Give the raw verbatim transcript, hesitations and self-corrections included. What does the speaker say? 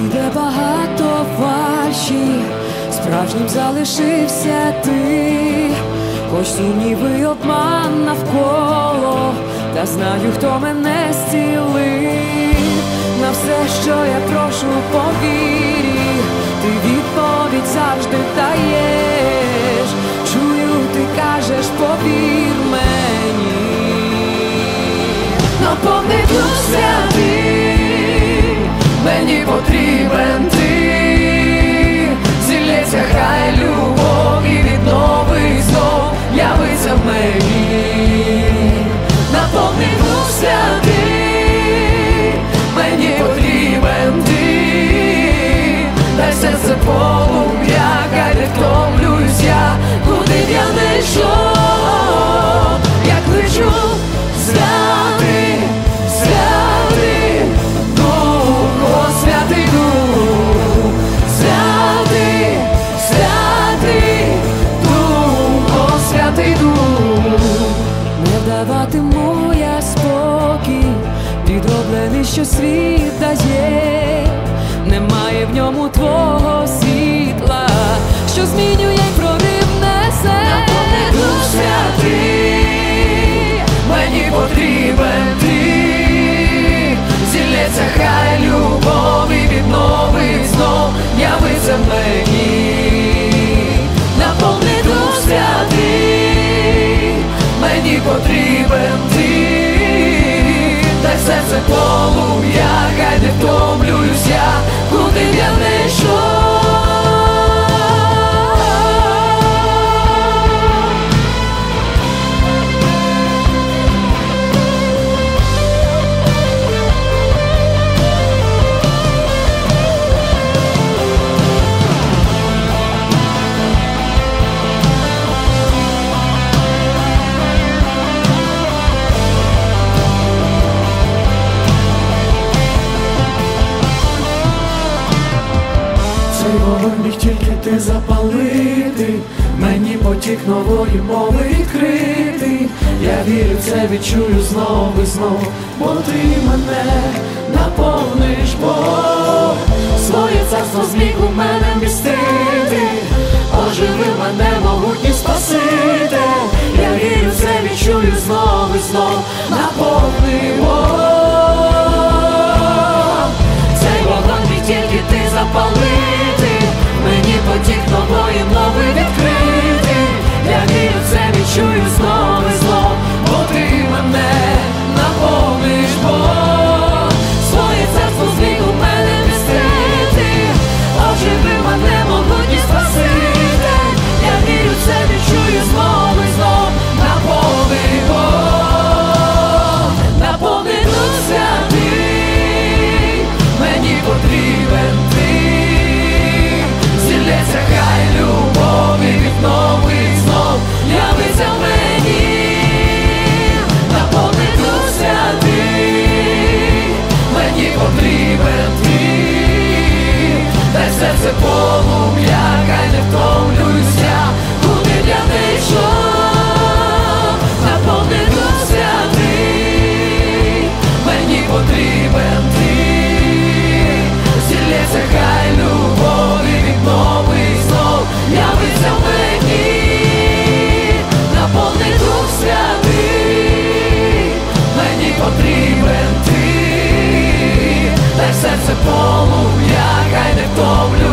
де багато фальші, справжнім залишився ти. Хоч сумніви й обман навколо, та знаю, хто мене зцілив. На все, що я прошу, повірі, ти відповідь завжди даєш. Чую, ти кажеш, повір мені. Наповни Дух Святий, мені потрібен ти. Зілється хай любов і віднови знов явиться в мені. Наповни Дух Святий, мені потрібен ти. Дай серце полум'я, хай не втомлююсь я, куди б я не йшов. Я кличу: Святий, Святий Дух, о Святий Дух, Святий, Святий Дух, о Святий Дух. Не даватиму я спокій, підроблений, що світ дає. Немає в ньому твого світла, що змінює й прорив несе. Наповни Дух Святий, мені потрібен ти. Зілється хай любов і відновить знов явиться в мені. Наповни Дух Святий, мені потрібен ти. Дай серце полум'я, хай не втомлююсь я, куди б я не йшов. Цей вогонь міг тільки ти запалити, мені потік нової мови відкрити. Я вірю в це, відчую знов і знов, бо ти мене наповниш, Бог. Своє царство зміг у мене вмістити, оживи мене, могутній Спаситель. Я вірю в це, відчую знов і знов, наповни, Бог. Цей вогонь міг тільки ти запалити, мені потік нової мови відкрити. Я вірю в це, відчую знов і знов, бо ти мене наповниш, Бог. Своє царство зміг у мене вмістити, оживи мене, могутній Спаситель. Я вірю в це, відчую знов і знов, наповни, Бог. Наповни Дух Святий, мені потрібен ти. Зілється хай любов і відновить знов явиться в мені. Наповни Дух Святий, мені потрібен ти. Дай серце полум'я, хай не втомлююсь я, куди б я не йшов. Наповни Дух Святий, мені потрібен ти. Зілється хай любов і відновить знов явиться в мені. Наповни Дух Святий, мені потрібен ти. Дай серце полум'я, хай не втомлююсь.